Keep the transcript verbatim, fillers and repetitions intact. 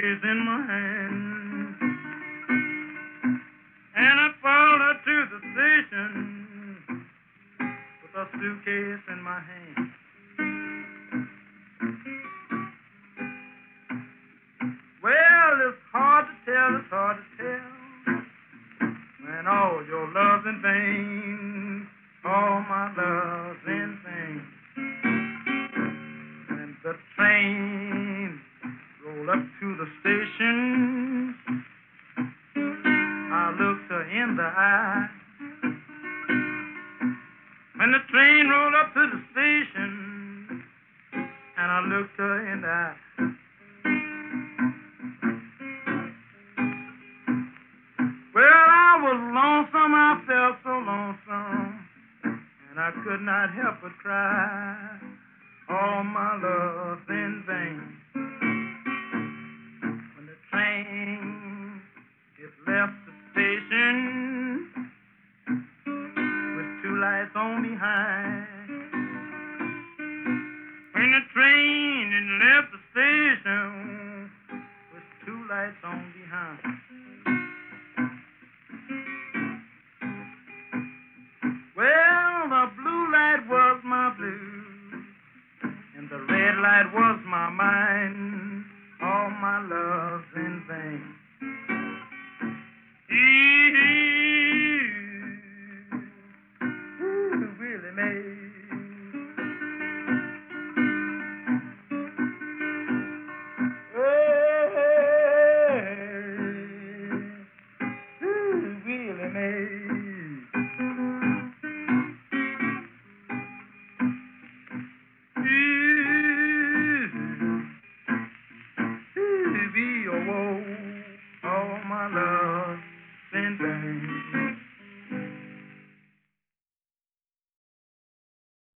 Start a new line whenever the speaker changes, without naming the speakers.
suitcase in my hand. And I followed her to the station with a suitcase in my hand. Well, it's hard to tell, it's hard to tell when all your love's in vain, all my love's in vain. When the train rolled up to the station, I looked her in the eye. When the train rolled up to the station, and I looked her in the eye. Well, I was lonesome, I felt so lonesome, and I could not help but cry. All my love's in vain. When the train it left the station with two lights on behind. When the train it left the station with two lights on behind. Well, the blue light was my blue, and the red light was my mind. All my love's in vain.